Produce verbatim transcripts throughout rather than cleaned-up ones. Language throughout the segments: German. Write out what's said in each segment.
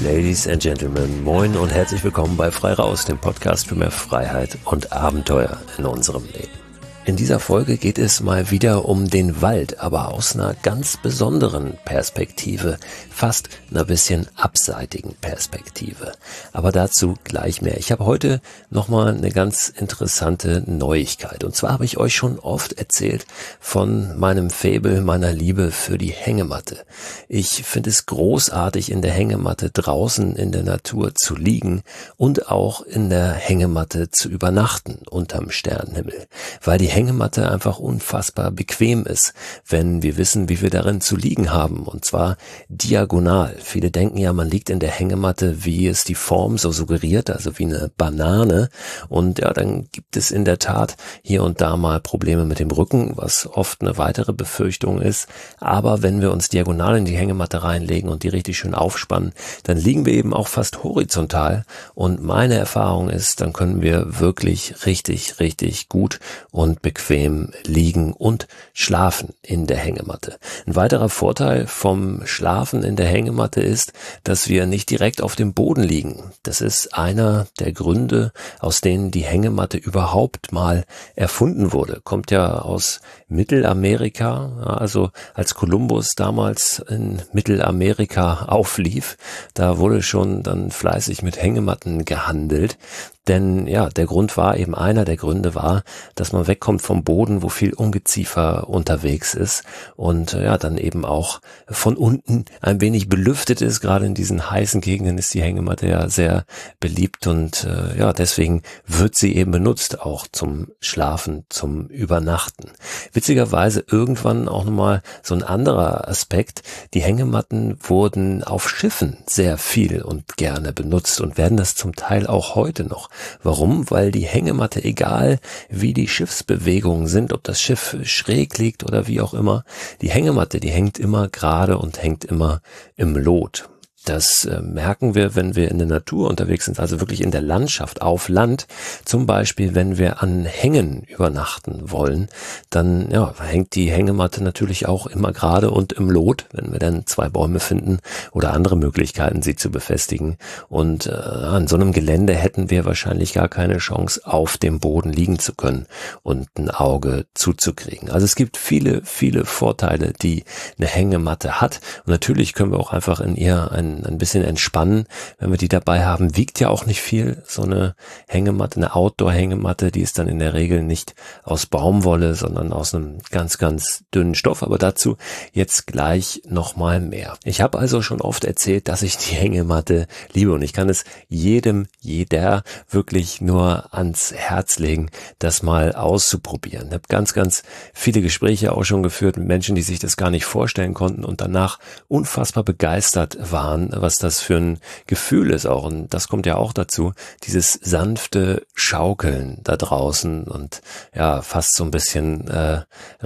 Ladies and Gentlemen, moin und herzlich willkommen bei Frei Raus, dem Podcast für mehr Freiheit und Abenteuer in unserem Leben. In dieser Folge geht es mal wieder um den Wald, aber aus einer ganz besonderen Perspektive, fast einer bisschen abseitigen Perspektive. Aber dazu gleich mehr. Ich habe heute nochmal eine ganz interessante Neuigkeit. Und zwar habe ich euch schon oft erzählt von meinem Faible, meiner Liebe für die Hängematte. Ich finde es großartig, in der Hängematte draußen in der Natur zu liegen und auch in der Hängematte zu übernachten unterm Sternenhimmel, weil die Hängematte einfach unfassbar bequem ist, wenn wir wissen, wie wir darin zu liegen haben, und zwar diagonal. Viele denken ja, man liegt in der Hängematte, wie es die Form so suggeriert, also wie eine Banane, und ja, dann gibt es in der Tat hier und da mal Probleme mit dem Rücken, was oft eine weitere Befürchtung ist, aber wenn wir uns diagonal in die Hängematte reinlegen und die richtig schön aufspannen, dann liegen wir eben auch fast horizontal, und meine Erfahrung ist, dann können wir wirklich richtig, richtig gut und bequem liegen und schlafen in der Hängematte. Ein weiterer Vorteil vom Schlafen in der Hängematte ist, dass wir nicht direkt auf dem Boden liegen. Das ist einer der Gründe, aus denen die Hängematte überhaupt mal erfunden wurde. Kommt ja aus Mittelamerika, also als Kolumbus damals in Mittelamerika auflief, da wurde schon dann fleißig mit Hängematten gehandelt. Denn ja, der Grund war eben, einer der Gründe war, dass man wegkommt vom Boden, wo viel Ungeziefer unterwegs ist und ja, dann eben auch von unten ein wenig belüftet ist. Gerade in diesen heißen Gegenden ist die Hängematte ja sehr beliebt und äh, ja, deswegen wird sie eben benutzt, auch zum Schlafen, zum Übernachten. Witzigerweise irgendwann auch nochmal so ein anderer Aspekt: Die Hängematten wurden auf Schiffen sehr viel und gerne benutzt und werden das zum Teil auch heute noch. Warum? Weil die Hängematte, egal wie die Schiffsbewegungen sind, ob das Schiff schräg liegt oder wie auch immer, die Hängematte, die hängt immer gerade und hängt immer im Lot. Das äh, merken wir, wenn wir in der Natur unterwegs sind, also wirklich in der Landschaft, auf Land. Zum Beispiel, wenn wir an Hängen übernachten wollen, dann ja, hängt die Hängematte natürlich auch immer gerade und im Lot, wenn wir dann zwei Bäume finden oder andere Möglichkeiten, sie zu befestigen. Und äh, an so einem Gelände hätten wir wahrscheinlich gar keine Chance, auf dem Boden liegen zu können und ein Auge zuzukriegen. Also es gibt viele, viele Vorteile, die eine Hängematte hat. Und natürlich können wir auch einfach in ihr ein ein bisschen entspannen, wenn wir die dabei haben. Wiegt ja auch nicht viel, so eine Hängematte, eine Outdoor-Hängematte, die ist dann in der Regel nicht aus Baumwolle, sondern aus einem ganz, ganz dünnen Stoff, aber dazu jetzt gleich nochmal mehr. Ich habe also schon oft erzählt, dass ich die Hängematte liebe, und ich kann es jedem, jeder wirklich nur ans Herz legen, das mal auszuprobieren. Ich habe ganz, ganz viele Gespräche auch schon geführt mit Menschen, die sich das gar nicht vorstellen konnten und danach unfassbar begeistert waren, was das für ein Gefühl ist auch. Und das kommt ja auch dazu, dieses sanfte Schaukeln da draußen und ja, fast so ein bisschen äh,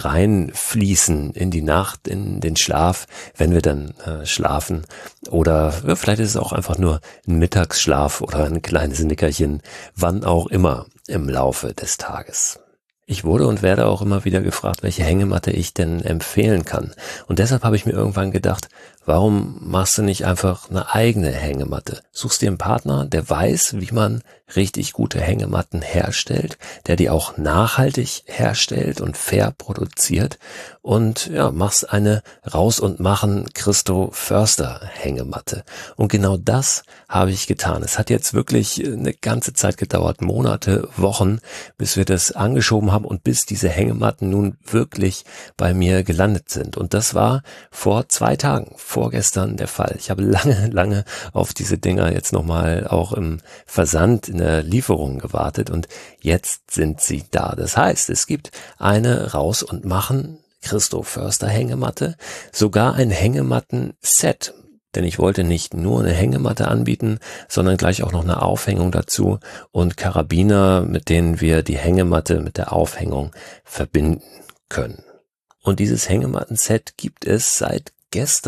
reinfließen in die Nacht, in den Schlaf, wenn wir dann äh, schlafen. Oder ja, vielleicht ist es auch einfach nur ein Mittagsschlaf oder ein kleines Nickerchen, wann auch immer im Laufe des Tages. Ich wurde und werde auch immer wieder gefragt, welche Hängematte ich denn empfehlen kann. Und deshalb habe ich mir irgendwann gedacht, warum machst du nicht einfach eine eigene Hängematte? Suchst dir einen Partner, der weiß, wie man richtig gute Hängematten herstellt, der die auch nachhaltig herstellt und fair produziert, und ja, machst eine Raus und Machen Christo Förster Hängematte. Und genau das habe ich getan. Es hat jetzt wirklich eine ganze Zeit gedauert, Monate, Wochen, bis wir das angeschoben haben und bis diese Hängematten nun wirklich bei mir gelandet sind. Und das war vor zwei Tagen, vorgestern der Fall. Ich habe lange, lange auf diese Dinger jetzt nochmal auch im Versand, in der Lieferung gewartet, und jetzt sind sie da. Das heißt, es gibt eine Raus und Machen Christo Förster Hängematte, sogar ein Hängematten-Set. Denn ich wollte nicht nur eine Hängematte anbieten, sondern gleich auch noch eine Aufhängung dazu und Karabiner, mit denen wir die Hängematte mit der Aufhängung verbinden können. Und dieses Hängematten-Set gibt es seit gestern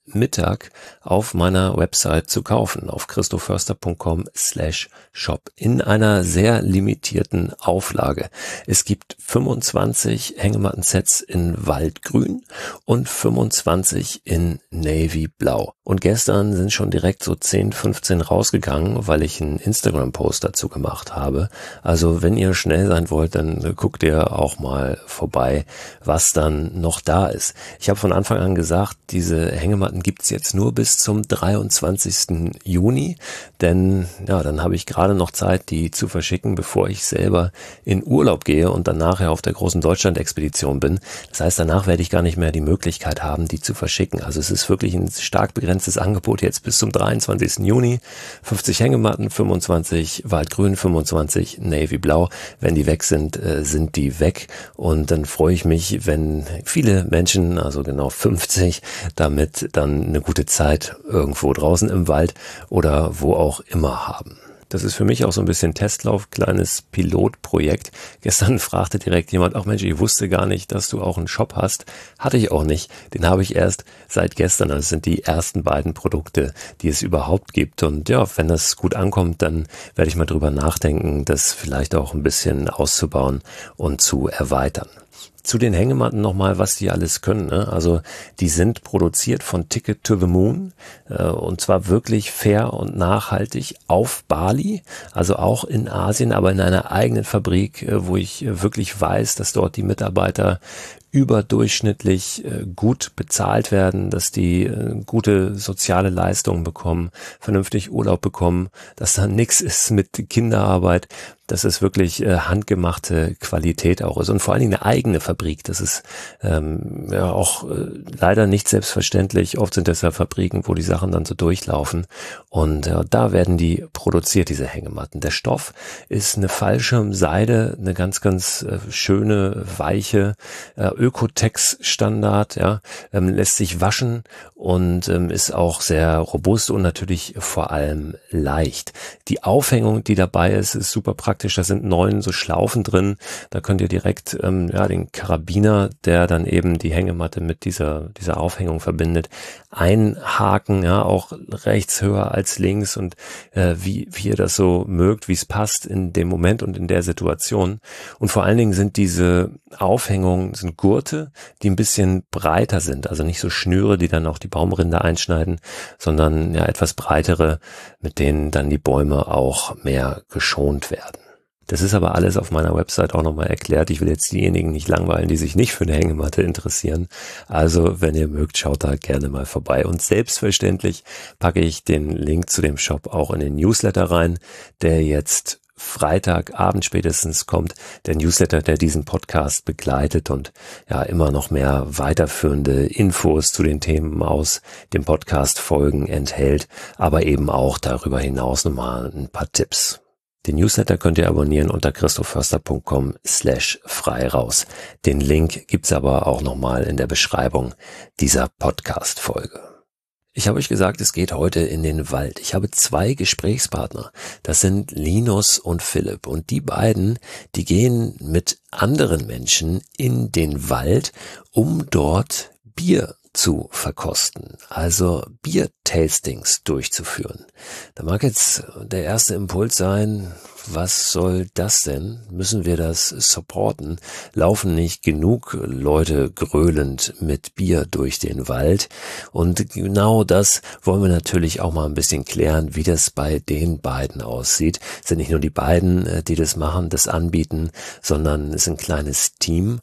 Mittag auf meiner Website zu kaufen, auf christoförster.com slash shop, in einer sehr limitierten Auflage. Es gibt fünfundzwanzig Hängematten-Sets in Waldgrün und fünfundzwanzig in Navy Blau. Und gestern sind schon direkt so zehn, fünfzehn rausgegangen, weil ich einen Instagram-Post dazu gemacht habe. Also wenn ihr schnell sein wollt, dann guckt ihr auch mal vorbei, was dann noch da ist. Ich habe von Anfang an gesagt, diese Hängematten gibt's jetzt nur bis zum dreiundzwanzigsten Juni, denn ja, dann habe ich gerade noch Zeit, die zu verschicken, bevor ich selber in Urlaub gehe und dann nachher auf der großen Deutschland-Expedition bin. Das heißt, danach werde ich gar nicht mehr die Möglichkeit haben, die zu verschicken. Also es ist wirklich ein stark begrenztes Angebot jetzt bis zum dreiundzwanzigsten Juni. fünfzig Hängematten, fünfundzwanzig Waldgrün, fünfundzwanzig Navy Blau. Wenn die weg sind, äh, sind die weg. Und dann freue ich mich, wenn viele Menschen, also genau fünfzig, damit dann eine gute Zeit irgendwo draußen im Wald oder wo auch immer haben. Das ist für mich auch so ein bisschen Testlauf, kleines Pilotprojekt. Gestern fragte direkt jemand, ach Mensch, ich wusste gar nicht, dass du auch einen Shop hast. Hatte ich auch nicht. Den habe ich erst seit gestern. Das sind die ersten beiden Produkte, die es überhaupt gibt. Und ja, wenn das gut ankommt, dann werde ich mal drüber nachdenken, das vielleicht auch ein bisschen auszubauen und zu erweitern. Zu den Hängematten nochmal, was die alles können. Ne? Also die sind produziert von Ticket to the Moon äh, und zwar wirklich fair und nachhaltig auf Bali, also auch in Asien, aber in einer eigenen Fabrik, äh, wo ich äh, wirklich weiß, dass dort die Mitarbeiter überdurchschnittlich äh, gut bezahlt werden, dass die äh, gute soziale Leistungen bekommen, vernünftig Urlaub bekommen, dass da nichts ist mit Kinderarbeit, dass es wirklich äh, handgemachte Qualität auch ist und vor allen Dingen eine eigene Fabrik. Das ist ähm, ja auch äh, leider nicht selbstverständlich. Oft sind das ja Fabriken, wo die Sachen dann so durchlaufen und äh, da werden die produziert, diese Hängematten. Der Stoff ist eine Fallschirmseide, eine ganz, ganz äh, schöne, weiche äh, Ökotex-Standard, ja, ähm, lässt sich waschen und ähm, ist auch sehr robust und natürlich vor allem leicht. Die Aufhängung, die dabei ist, ist super praktisch. Da sind neun so Schlaufen drin. Da könnt ihr direkt ähm, ja den Karabiner, der dann eben die Hängematte mit dieser dieser Aufhängung verbindet, einhaken, ja, auch rechts höher als links und äh, wie wie ihr das so mögt, wie es passt in dem Moment und in der Situation. Und vor allen Dingen sind diese Aufhängungen sind Gurte, die ein bisschen breiter sind, also nicht so Schnüre, die dann auch die Baumrinde einschneiden, sondern ja etwas breitere, mit denen dann die Bäume auch mehr geschont werden. Das ist aber alles auf meiner Website auch nochmal erklärt. Ich will jetzt diejenigen nicht langweilen, die sich nicht für eine Hängematte interessieren. Also, wenn ihr mögt, schaut da gerne mal vorbei. Und selbstverständlich packe ich den Link zu dem Shop auch in den Newsletter rein, der jetzt Freitagabend spätestens kommt, der Newsletter, der diesen Podcast begleitet und ja immer noch mehr weiterführende Infos zu den Themen aus dem Podcast Folgen enthält, aber eben auch darüber hinaus nochmal ein paar Tipps. Den Newsletter könnt ihr abonnieren unter christoförster.com slash frei raus. Den Link gibt's aber auch nochmal in der Beschreibung dieser Podcast-Folge. Ich habe euch gesagt, es geht heute in den Wald. Ich habe zwei Gesprächspartner. Das sind Linus und Philipp. Und die beiden, die gehen mit anderen Menschen in den Wald, um dort Bier zu verkosten, also Bier-Tastings durchzuführen. Da mag jetzt der erste Impuls sein, was soll das denn? Müssen wir das supporten? Laufen nicht genug Leute gröhlend mit Bier durch den Wald? Und genau das wollen wir natürlich auch mal ein bisschen klären, wie das bei den beiden aussieht. Es sind nicht nur die beiden, die das machen, das anbieten, sondern es ist ein kleines Team.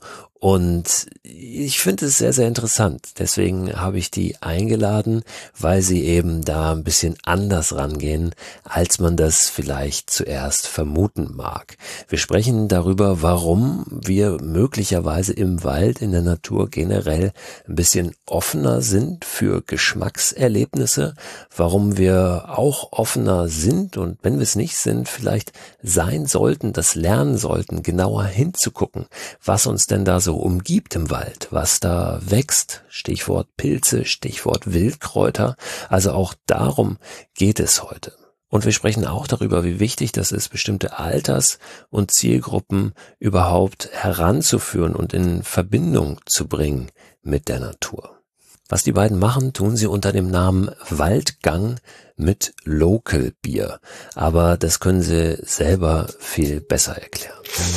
Und ich finde es sehr, sehr interessant. Deswegen habe ich die eingeladen, weil sie eben da ein bisschen anders rangehen, als man das vielleicht zuerst vermuten mag. Wir sprechen darüber, warum wir möglicherweise im Wald, in der Natur generell ein bisschen offener sind für Geschmackserlebnisse, warum wir auch offener sind und wenn wir es nicht sind, vielleicht sein sollten, das lernen sollten, genauer hinzugucken, was uns denn da so umgibt im Wald, was da wächst, Stichwort Pilze, Stichwort Wildkräuter, also auch darum geht es heute. Und wir sprechen auch darüber, wie wichtig das ist, bestimmte Alters- und Zielgruppen überhaupt heranzuführen und in Verbindung zu bringen mit der Natur. Was die beiden machen, tun sie unter dem Namen Waldgang mit Local Bier. Aber das können sie selber viel besser erklären.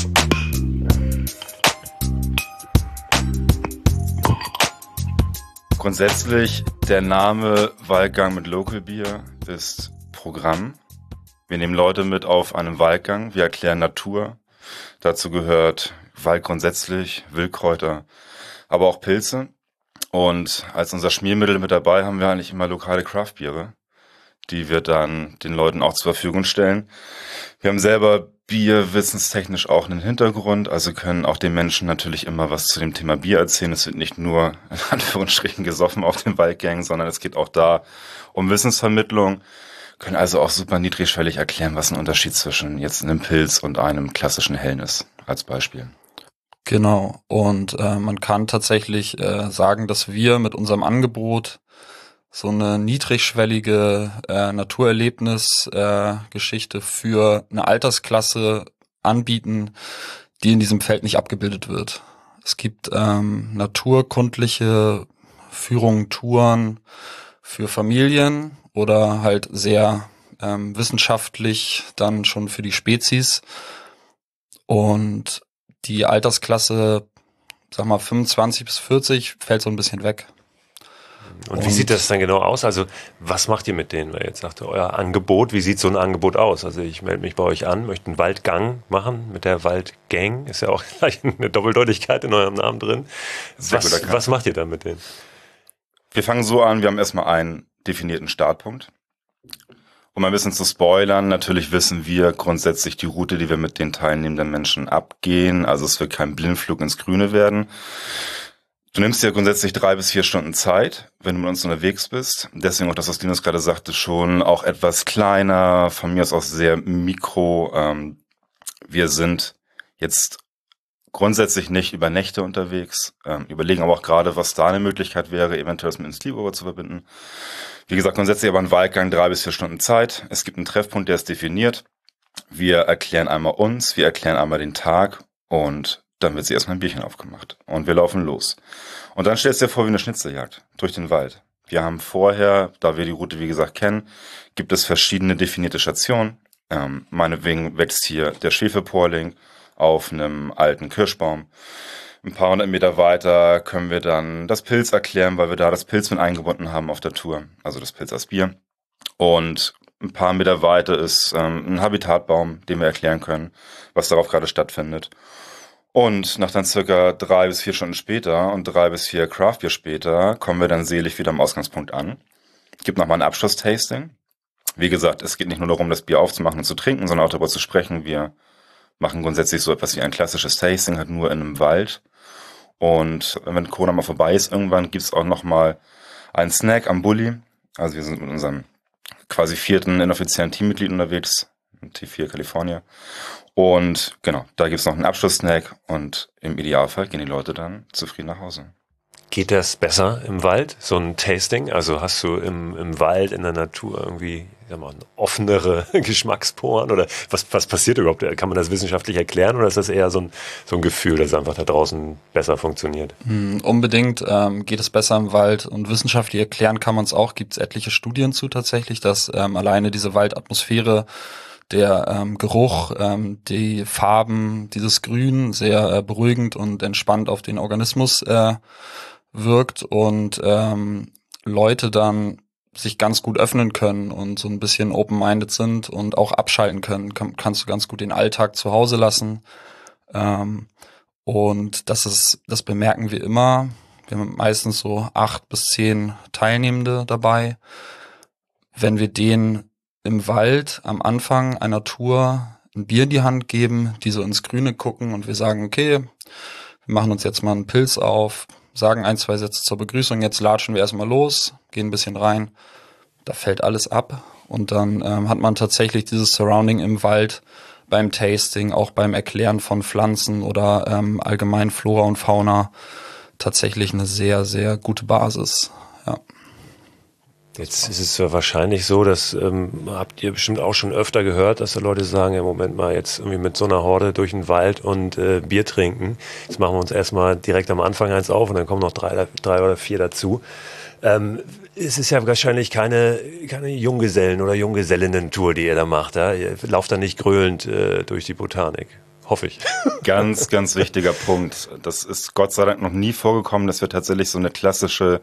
Grundsätzlich, der Name Waldgang mit Local Bier ist Programm. Wir nehmen Leute mit auf einem Waldgang, wir erklären Natur. Dazu gehört Wald grundsätzlich, Wildkräuter, aber auch Pilze. Und als unser Schmiermittel mit dabei haben wir eigentlich immer lokale Craftbiere, die wir dann den Leuten auch zur Verfügung stellen. Wir haben selber Bier wissenstechnisch auch einen Hintergrund, also können auch den Menschen natürlich immer was zu dem Thema Bier erzählen. Es wird nicht nur in Anführungsstrichen gesoffen auf den Waldgängen, sondern es geht auch da um Wissensvermittlung. Können also auch super niedrigschwellig erklären, was ein Unterschied zwischen jetzt einem Pilz und einem klassischen Hellen ist, als Beispiel. Genau, und äh, man kann tatsächlich äh, sagen, dass wir mit unserem Angebot so eine niedrigschwellige äh, Naturerlebnis-Geschichte äh, für eine Altersklasse anbieten, die in diesem Feld nicht abgebildet wird. Es gibt ähm, naturkundliche Führungen, Touren für Familien oder halt sehr ähm, wissenschaftlich dann schon für die Spezies. Und die Altersklasse, sag mal fünfundzwanzig bis vierzig, fällt so ein bisschen weg. Und wie sieht das dann genau aus? Also was macht ihr mit denen? Weil jetzt sagt ihr, euer Angebot, wie sieht so ein Angebot aus? Also ich melde mich bei euch an, möchte einen Waldgang machen mit der Waldgang. Ist ja auch gleich eine Doppeldeutigkeit in eurem Namen drin. Was, was macht ihr da mit denen? Wir fangen so an, wir haben erstmal einen definierten Startpunkt. Um ein bisschen zu spoilern, natürlich wissen wir grundsätzlich die Route, die wir mit den teilnehmenden Menschen abgehen. Also es wird kein Blindflug ins Grüne werden. Du nimmst dir grundsätzlich drei bis vier Stunden Zeit, wenn du mit uns unterwegs bist. Deswegen auch das, was Linus gerade sagte, schon auch etwas kleiner, von mir aus auch sehr mikro. Ähm, wir sind jetzt grundsätzlich nicht über Nächte unterwegs, ähm, überlegen aber auch gerade, was da eine Möglichkeit wäre, eventuell das mit einem Sleepover zu verbinden. Wie gesagt, grundsätzlich aber ein Waldgang, drei bis vier Stunden Zeit. Es gibt einen Treffpunkt, der ist definiert. Wir erklären einmal uns, wir erklären einmal den Tag und dann wird sie erstmal ein Bierchen aufgemacht und wir laufen los. Und dann stellst du dir vor wie eine Schnitzeljagd durch den Wald. Wir haben vorher, da wir die Route wie gesagt kennen, gibt es verschiedene definierte Stationen. Ähm, meinetwegen wächst hier der Schwefelporling auf einem alten Kirschbaum. Ein paar hundert Meter weiter können wir dann das Pilz erklären, weil wir da das Pilz mit eingebunden haben auf der Tour, also das Pilz als Bier. Und ein paar Meter weiter ist ähm, ein Habitatbaum, den wir erklären können, was darauf gerade stattfindet. Und nach dann circa drei bis vier Stunden später und drei bis vier Craftbier später kommen wir dann selig wieder am Ausgangspunkt an. Es gibt nochmal ein Abschlusstasting. Wie gesagt, es geht nicht nur darum, das Bier aufzumachen und zu trinken, sondern auch darüber zu sprechen. Wir machen grundsätzlich so etwas wie ein klassisches Tasting, halt nur in einem Wald. Und wenn Corona mal vorbei ist, irgendwann gibt's auch nochmal einen Snack am Bulli. Also wir sind mit unserem quasi vierten inoffiziellen Teammitglied unterwegs, T vier California. Und genau, da gibt's noch einen Abschlusssnack und im Idealfall gehen die Leute dann zufrieden nach Hause. Geht das besser im Wald, so ein Tasting? Also hast du im, im Wald, in der Natur irgendwie, ich sag mal, offenere Geschmacksporen oder was, was passiert überhaupt? Kann man das wissenschaftlich erklären oder ist das eher so ein, so ein Gefühl, dass es einfach da draußen besser funktioniert? Hm, unbedingt ähm, geht es besser im Wald und wissenschaftlich erklären kann man es auch. Gibt es etliche Studien zu tatsächlich, dass ähm, alleine diese Waldatmosphäre, der ähm, Geruch, ähm, die Farben, dieses Grün sehr äh, beruhigend und entspannt auf den Organismus äh, wirkt und ähm, Leute dann sich ganz gut öffnen können und so ein bisschen open-minded sind und auch abschalten können. Kann, kannst du ganz gut den Alltag zu Hause lassen. Ähm, und das ist, das bemerken wir immer. Wir haben meistens so acht bis zehn Teilnehmende dabei. Wenn wir denen im Wald am Anfang einer Tour ein Bier in die Hand geben, die so ins Grüne gucken und wir sagen, okay, wir machen uns jetzt mal einen Pilz auf, sagen ein, zwei Sätze zur Begrüßung, jetzt latschen wir erstmal los, gehen ein bisschen rein, da fällt alles ab und dann ähm, hat man tatsächlich dieses Surrounding im Wald beim Tasting, auch beim Erklären von Pflanzen oder ähm, allgemein Flora und Fauna tatsächlich eine sehr, sehr gute Basis, ja. Jetzt ist es ja wahrscheinlich so, dass ähm, habt ihr bestimmt auch schon öfter gehört, dass da Leute sagen, ja Moment mal, jetzt irgendwie mit so einer Horde durch den Wald und äh, Bier trinken. Jetzt machen wir uns erstmal direkt am Anfang eins auf und dann kommen noch drei, drei oder vier dazu. Ähm, es ist ja wahrscheinlich keine, keine Junggesellen- oder Junggesellinnen-Tour, die ihr da macht. Ja? Ihr lauft da nicht gröhlend äh, durch die Botanik. Hoffe ich. Ganz, ganz wichtiger Punkt. Das ist Gott sei Dank noch nie vorgekommen, dass wir tatsächlich so eine klassische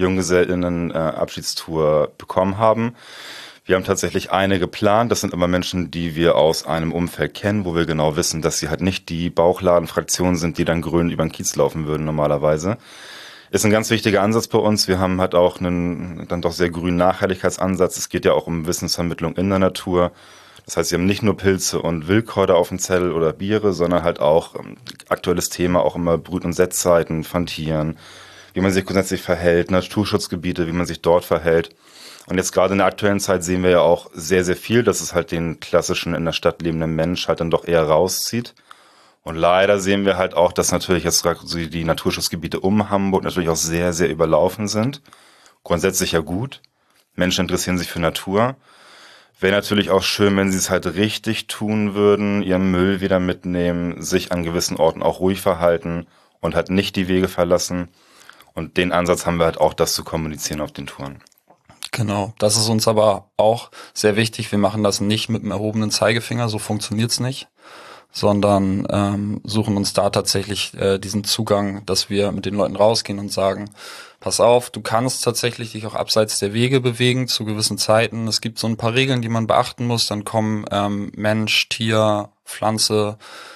Junggesellinnen-Abschiedstour bekommen haben. Wir haben tatsächlich eine geplant. Das sind immer Menschen, die wir aus einem Umfeld kennen, wo wir genau wissen, dass sie halt nicht die Bauchladenfraktion sind, die dann grün über den Kiez laufen würden normalerweise. Ist ein ganz wichtiger Ansatz bei uns. Wir haben halt auch einen dann doch sehr grünen Nachhaltigkeitsansatz. Es geht ja auch um Wissensvermittlung in der Natur. Das heißt, wir haben nicht nur Pilze und Wildkräuter auf dem Zettel oder Biere, sondern halt auch ähm, aktuelles Thema, auch immer Brut- und Setzzeiten von Tieren, wie man sich grundsätzlich verhält, Naturschutzgebiete, wie man sich dort verhält. Und jetzt gerade in der aktuellen Zeit sehen wir ja auch sehr, sehr viel, dass es halt den klassischen in der Stadt lebenden Mensch halt dann doch eher rauszieht. Und leider sehen wir halt auch, dass natürlich jetzt die Naturschutzgebiete um Hamburg natürlich auch sehr, sehr überlaufen sind. Grundsätzlich ja gut. Menschen interessieren sich für Natur. Wäre natürlich auch schön, wenn sie es halt richtig tun würden, ihren Müll wieder mitnehmen, sich an gewissen Orten auch ruhig verhalten und halt nicht die Wege verlassen. Und den Ansatz haben wir halt auch, das zu kommunizieren auf den Touren. Genau, das ist uns aber auch sehr wichtig. Wir machen das nicht mit dem erhobenen Zeigefinger, so funktioniert's nicht, sondern ähm, suchen uns da tatsächlich äh, diesen Zugang, dass wir mit den Leuten rausgehen und sagen, pass auf, du kannst tatsächlich dich auch abseits der Wege bewegen zu gewissen Zeiten. Es gibt so ein paar Regeln, die man beachten muss. Dann kommen ähm, Mensch, Tier, Pflanze,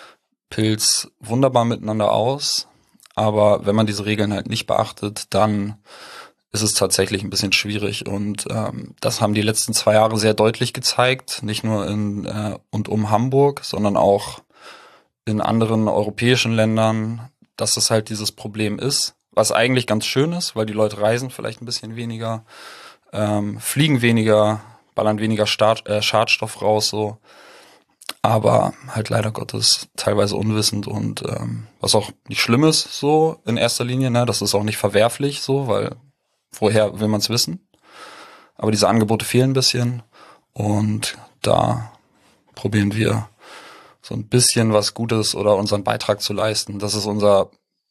Pilz wunderbar miteinander aus. Aber wenn man diese Regeln halt nicht beachtet, dann ist es tatsächlich ein bisschen schwierig. Und ähm, das haben die letzten zwei Jahre sehr deutlich gezeigt. Nicht nur in äh, und um Hamburg, sondern auch in anderen europäischen Ländern, dass es halt dieses Problem ist. Was eigentlich ganz schön ist, weil die Leute reisen vielleicht ein bisschen weniger, ähm, fliegen weniger, ballern weniger Start, äh, Schadstoff raus, so. Aber halt leider Gottes teilweise unwissend und ähm, was auch nicht schlimm ist, so in erster Linie, ne, das ist auch nicht verwerflich, so, weil woher will man es wissen? Aber diese Angebote fehlen ein bisschen und da probieren wir so ein bisschen was Gutes oder unseren Beitrag zu leisten. Das ist unser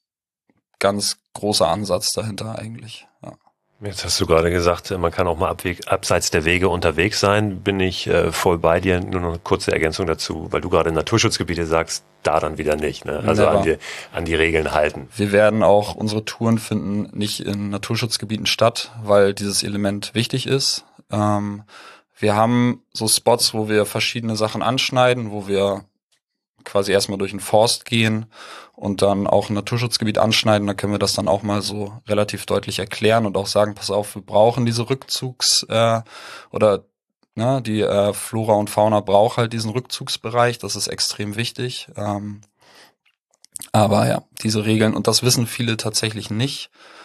ganz großer Ansatz dahinter eigentlich. Ja. Jetzt hast du gerade gesagt, man kann auch mal abweg, abseits der Wege unterwegs sein. Bin ich äh, voll bei dir. Nur noch eine kurze Ergänzung dazu, weil du gerade Naturschutzgebiete sagst, da dann wieder nicht. Ne? Also an die, an die Regeln halten. Wir werden auch unsere Touren finden nicht in Naturschutzgebieten statt, weil dieses Element wichtig ist. Ähm, wir haben so Spots, wo wir verschiedene Sachen anschneiden, wo wir quasi erstmal durch den Forst gehen und dann auch ein Naturschutzgebiet anschneiden. Da können wir das dann auch mal so relativ deutlich erklären und auch sagen, pass auf, wir brauchen diese Rückzugs- äh, oder ne, die äh, Flora und Fauna braucht halt diesen Rückzugsbereich. Das ist extrem wichtig. Ähm, aber ja, diese Regeln, und das wissen viele tatsächlich nicht.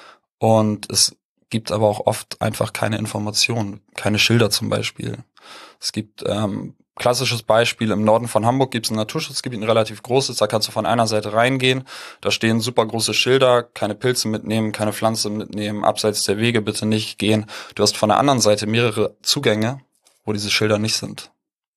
Und es gibt aber auch oft einfach keine Informationen, keine Schilder zum Beispiel. Es gibt ähm, klassisches Beispiel, im Norden von Hamburg gibt es ein Naturschutzgebiet, ein relativ großes, da kannst du von einer Seite reingehen, da stehen super große Schilder, keine Pilze mitnehmen, keine Pflanze mitnehmen, abseits der Wege bitte nicht gehen. Du hast von der anderen Seite mehrere Zugänge, wo diese Schilder nicht sind.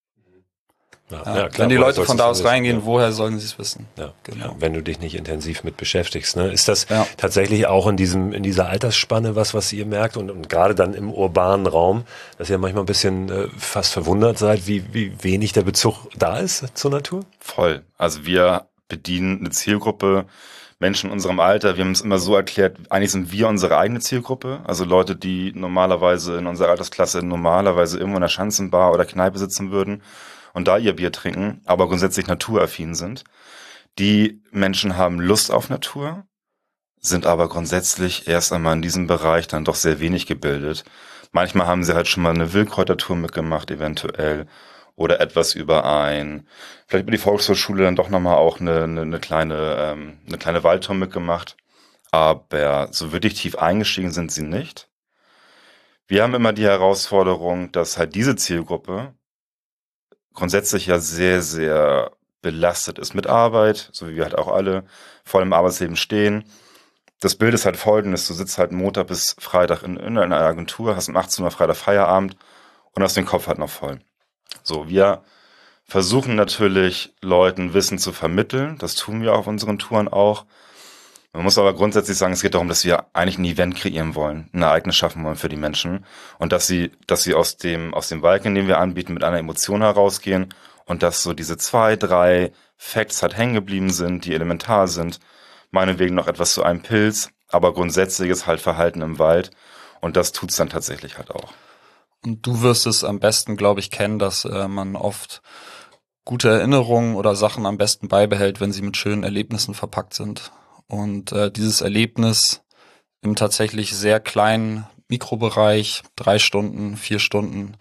Ja, Ja, ja, klar, wenn die Leute von da aus wissen, reingehen, ja. woher sollen sie es wissen? Ja, genau. Ja, wenn du dich nicht intensiv mit beschäftigst. Ne? Ist das Ja. tatsächlich auch in diesem in dieser Altersspanne was, was ihr merkt und, und gerade dann im urbanen Raum, dass ihr manchmal ein bisschen äh, fast verwundert seid, wie, wie wenig der Bezug da ist zur Natur? Voll. Also wir bedienen eine Zielgruppe, Menschen in unserem Alter. Wir haben es immer so erklärt, eigentlich sind wir unsere eigene Zielgruppe. Also Leute, die normalerweise in unserer Altersklasse normalerweise irgendwo in der Schanzenbar oder Kneipe sitzen würden und da ihr Bier trinken, aber grundsätzlich naturaffin sind. Die Menschen haben Lust auf Natur, sind aber grundsätzlich erst einmal in diesem Bereich dann doch sehr wenig gebildet. Manchmal haben sie halt schon mal eine Wildkräutertour mitgemacht, eventuell, oder etwas über ein, vielleicht über die Volkshochschule dann doch nochmal auch eine, eine, eine kleine, ähm, eine kleine Waldtour mitgemacht. Aber so wirklich tief eingestiegen sind sie nicht. Wir haben immer die Herausforderung, dass halt diese Zielgruppe grundsätzlich ja sehr, sehr belastet ist mit Arbeit, so wie wir halt auch alle voll im Arbeitsleben stehen. das Bild ist halt folgendes, du sitzt halt Montag bis Freitag in, in einer Agentur, hast um achtzehn Uhr Freitag Feierabend und hast den Kopf halt noch voll. So, wir versuchen natürlich Leuten Wissen zu vermitteln, das tun wir auf unseren Touren auch. Man muss aber grundsätzlich sagen, es geht darum, dass wir eigentlich ein Event kreieren wollen, ein Ereignis schaffen wollen für die Menschen und dass sie, dass sie aus dem, aus dem Wald, den wir anbieten, mit einer Emotion herausgehen und dass so diese zwei, drei Facts halt hängen geblieben sind, die elementar sind, meinetwegen noch etwas zu einem Pilz, aber grundsätzliches halt Verhalten im Wald und das tut's dann tatsächlich halt auch. Und du wirst es am besten, glaube ich, kennen, dass äh, man oft gute Erinnerungen oder Sachen am besten beibehält, wenn sie mit schönen Erlebnissen verpackt sind. Und äh, dieses Erlebnis im tatsächlich sehr kleinen Mikrobereich, drei Stunden, vier Stunden,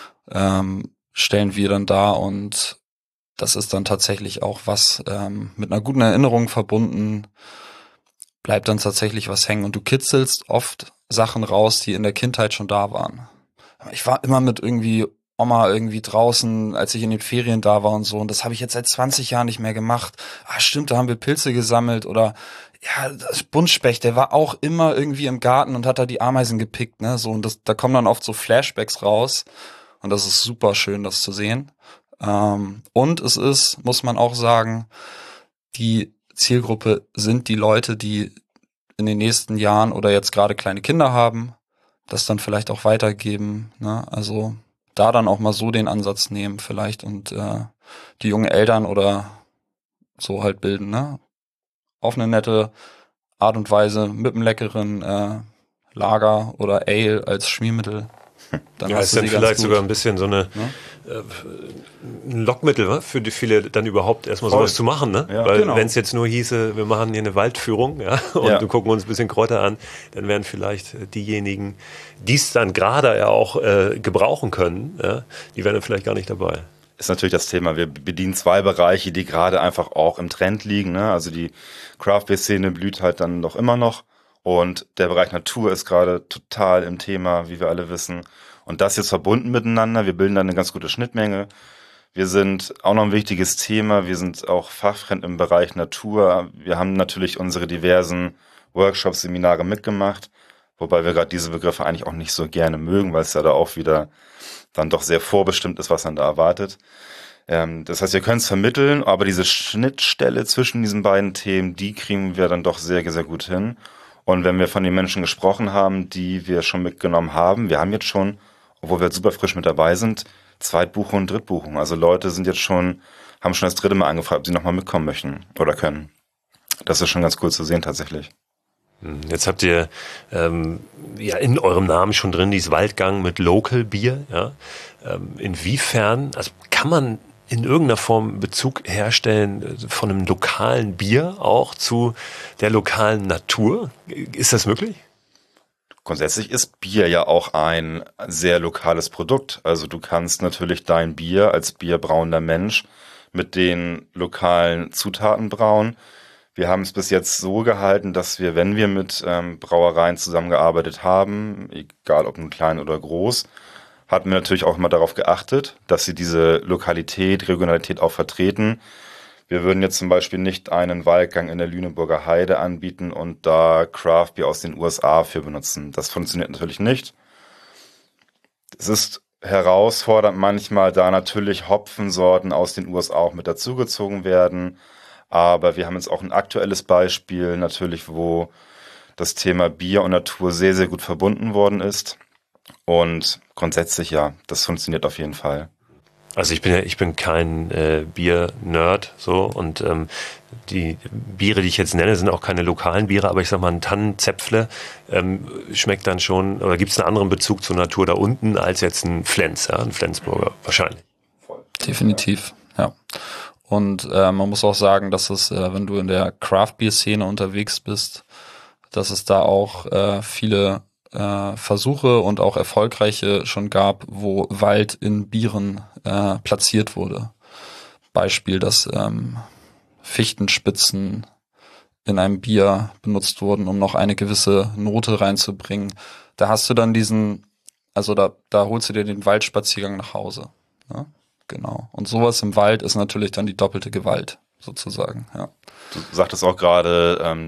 ähm, stellen wir dann dar und das ist dann tatsächlich auch was ähm, mit einer guten Erinnerung verbunden, bleibt dann tatsächlich was hängen und du kitzelst oft Sachen raus, die in der Kindheit schon da waren. Ich war immer mit irgendwie Oma irgendwie draußen, als ich in den Ferien da war und so. Und das habe ich jetzt seit zwanzig Jahren nicht mehr gemacht. Ah, stimmt, da haben wir Pilze gesammelt. Oder ja, das Buntspecht, der war auch immer irgendwie im Garten und hat da die Ameisen gepickt, ne? So, und das, da kommen dann oft so Flashbacks raus. Und das ist super schön, das zu sehen. Ähm, und es ist, muss man auch sagen, die Zielgruppe sind die Leute, die in den nächsten Jahren oder jetzt gerade kleine Kinder haben, das dann vielleicht auch weitergeben, ne? Also da dann auch mal so den Ansatz nehmen vielleicht und äh, die jungen Eltern oder so halt bilden, ne? Auf eine nette Art und Weise mit einem leckeren äh, Lager oder Ale als Schmiermittel. Dann ja, hast ist du dann sie vielleicht ganz sogar gut. ein bisschen so eine Ne? äh, ein Lockmittel, wa? Für die viele dann überhaupt erstmal Voll. sowas zu machen, ne? Ja. Weil Genau. wenn es jetzt nur hieße, wir machen hier eine Waldführung, ja, und Ja. wir gucken uns ein bisschen Kräuter an, dann wären vielleicht diejenigen, die es dann gerade ja auch äh, gebrauchen können, ja, die wären dann vielleicht gar nicht dabei. Ist natürlich das Thema. Wir bedienen zwei Bereiche, die gerade einfach auch im Trend liegen, ne? Also die Craft-Beer-Szene blüht halt dann doch immer noch und der Bereich Natur ist gerade total im Thema, wie wir alle wissen. Und das jetzt verbunden miteinander, wir bilden dann eine ganz gute Schnittmenge. Wir sind auch noch ein wichtiges Thema, wir sind auch fachfremd im Bereich Natur. Wir haben natürlich unsere diversen Workshops, Seminare mitgemacht, wobei wir gerade diese Begriffe eigentlich auch nicht so gerne mögen, weil es ja da auch wieder dann doch sehr vorbestimmt ist, was man da erwartet. Ähm, das heißt, wir können es vermitteln, aber diese Schnittstelle zwischen diesen beiden Themen, die kriegen wir dann doch sehr, sehr gut hin. Und wenn wir von den Menschen gesprochen haben, die wir schon mitgenommen haben, wir haben jetzt schon, obwohl wir jetzt super frisch mit dabei sind, Zweitbuchung und Drittbuchung. Also Leute sind jetzt schon, haben schon das dritte Mal angefragt, ob sie nochmal mitkommen möchten oder können. Das ist schon ganz cool zu sehen tatsächlich. Jetzt habt ihr ähm, ja in eurem Namen schon drin dieses Waldgang mit Local Bier. Ja? Ähm, inwiefern, also kann man in irgendeiner Form Bezug herstellen von einem lokalen Bier auch zu der lokalen Natur? Ist das möglich? Grundsätzlich ist Bier ja auch ein sehr lokales Produkt. Also du kannst natürlich dein Bier als bierbrauender Mensch mit den lokalen Zutaten brauen. Wir haben es bis jetzt so gehalten, dass wir, wenn wir mit ähm, Brauereien zusammengearbeitet haben, egal ob nun klein oder groß, hatten wir natürlich auch immer darauf geachtet, dass sie diese Lokalität, Regionalität auch vertreten. Wir würden jetzt zum Beispiel nicht einen Waldgang in der Lüneburger Heide anbieten und da Craft Beer aus den U S A für benutzen. Das funktioniert natürlich nicht. Es ist herausfordernd manchmal, da natürlich Hopfensorten aus den U S A auch mit dazugezogen werden. Aber wir haben jetzt auch ein aktuelles Beispiel natürlich, wo das Thema Bier und Natur sehr, sehr gut verbunden worden ist. Und grundsätzlich ja, das funktioniert auf jeden Fall. Also ich bin ja, ich bin kein äh, Bier-Nerd so und ähm, die Biere, die ich jetzt nenne, sind auch keine lokalen Biere, aber ich sag mal, ein Tannenzäpfle ähm, schmeckt dann schon, oder gibt es einen anderen Bezug zur Natur da unten als jetzt ein Flens, ja, ein Flensburger wahrscheinlich. Definitiv, ja. Und äh, man muss auch sagen, dass es, äh, wenn du in der Craft-Bier-Szene unterwegs bist, dass es da auch äh, viele äh, Versuche und auch erfolgreiche schon gab, wo Wald in Bieren äh, platziert wurde. Beispiel, dass ähm, Fichtenspitzen in einem Bier benutzt wurden, um noch eine gewisse Note reinzubringen. Da hast du dann diesen, also da, da holst du dir den Waldspaziergang nach Hause. Ne? Genau. Und sowas im Wald ist natürlich dann die doppelte Gewalt, sozusagen. Ja. Du sagtest auch gerade, ähm,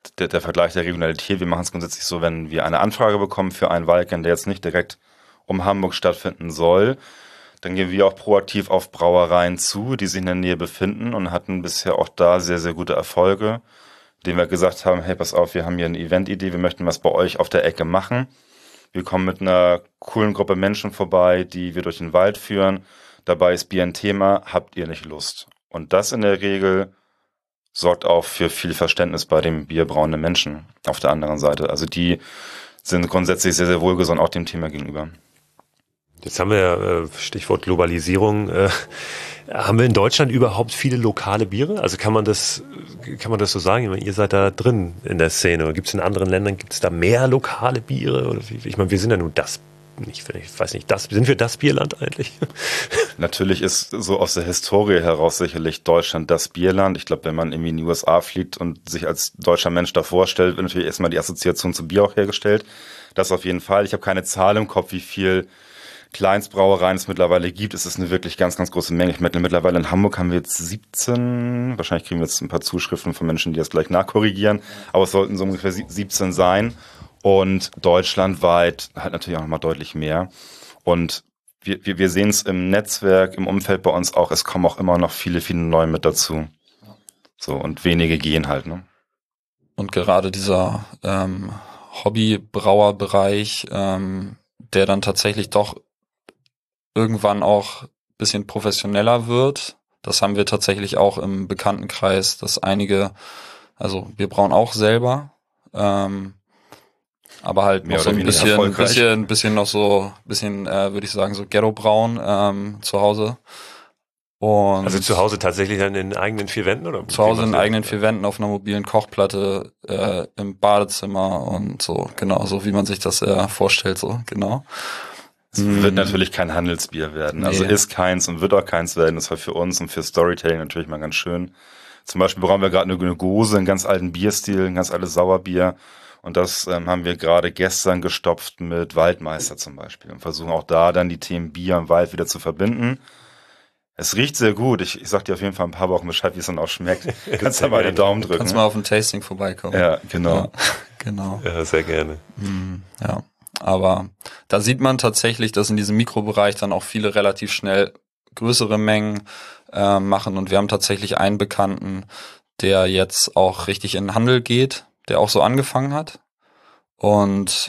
der, der Vergleich der Regionalität. Wir machen es grundsätzlich so, wenn wir eine Anfrage bekommen für einen Waldgang, der jetzt nicht direkt um Hamburg stattfinden soll, dann gehen wir auch proaktiv auf Brauereien zu, die sich in der Nähe befinden und hatten bisher auch da sehr, sehr gute Erfolge, indem wir gesagt haben, hey, pass auf, wir haben hier eine Eventidee, wir möchten was bei euch auf der Ecke machen. Wir kommen mit einer coolen Gruppe Menschen vorbei, die wir durch den Wald führen. Dabei ist Bier ein Thema, habt ihr nicht Lust? Und das in der Regel sorgt auch für viel Verständnis bei den bierbrauenden Menschen auf der anderen Seite. Also die sind grundsätzlich sehr, sehr wohlgesonnen auch dem Thema gegenüber. Jetzt haben wir, Stichwort Globalisierung, äh, haben wir in Deutschland überhaupt viele lokale Biere? Also kann man das, kann man das so sagen? Ich meine, ihr seid da drin in der Szene. Gibt es in anderen Ländern, gibt es da mehr lokale Biere? Oder wie, ich meine, wir sind ja nun das, ich weiß nicht, das, sind wir das Bierland eigentlich? Natürlich ist so aus der Historie heraus sicherlich Deutschland das Bierland. Ich glaube, wenn man irgendwie in die U S A fliegt und sich als deutscher Mensch da vorstellt, wird natürlich erstmal die Assoziation zum Bier auch hergestellt. Das auf jeden Fall. Ich habe keine Zahl im Kopf, wie viel Kleinstbrauereien es mittlerweile gibt. Es ist eine wirklich ganz, ganz große Menge. Ich meine, mittlerweile in Hamburg haben wir jetzt siebzehn, wahrscheinlich kriegen wir jetzt ein paar Zuschriften von Menschen, die das gleich nachkorrigieren, aber es sollten so ungefähr siebzehn sein und deutschlandweit halt natürlich auch nochmal deutlich mehr. Und wir, wir, wir sehen es im Netzwerk, im Umfeld bei uns auch, es kommen auch immer noch viele, viele neue mit dazu. So, und wenige gehen halt, ne? Und gerade dieser ähm, Hobbybrauerbereich, ähm, der dann tatsächlich doch irgendwann auch ein bisschen professioneller wird. Das haben wir tatsächlich auch im Bekanntenkreis, dass einige, also wir brauen auch selber, ähm, aber halt Mehr noch so oder ein weniger bisschen, erfolgreich. bisschen, bisschen noch so, bisschen, äh, würde ich sagen, so Ghetto-Brauen ähm, zu Hause. Und Also zu Hause tatsächlich dann in eigenen vier Wänden? Oder zu Hause in eigenen vier Wänden auf einer mobilen Kochplatte äh, im Badezimmer und so, genau, so wie man sich das äh, vorstellt, so, genau. Es wird natürlich kein Handelsbier werden. Also Nee. ist keins und wird auch keins werden. Das war für uns und für Storytelling natürlich mal ganz schön. Zum Beispiel brauchen wir gerade eine Gose, einen ganz alten Bierstil, ein ganz altes Sauerbier. Und das ähm, haben wir gerade gestern gestopft mit Waldmeister zum Beispiel und versuchen auch da dann die Themen Bier und Wald wieder zu verbinden. Es riecht sehr gut. Ich, ich sag dir auf jeden Fall ein paar Wochen Bescheid, wie es dann auch schmeckt. Kannst du mal den Daumen drücken. Kannst mal auf ein Tasting vorbeikommen. Ja, genau. Ja, genau. Ja, sehr gerne. Hm, ja, aber da sieht man tatsächlich, dass in diesem Mikrobereich dann auch viele relativ schnell größere Mengen äh, machen. Und wir haben tatsächlich einen Bekannten, der jetzt auch richtig in den Handel geht, der auch so angefangen hat. Und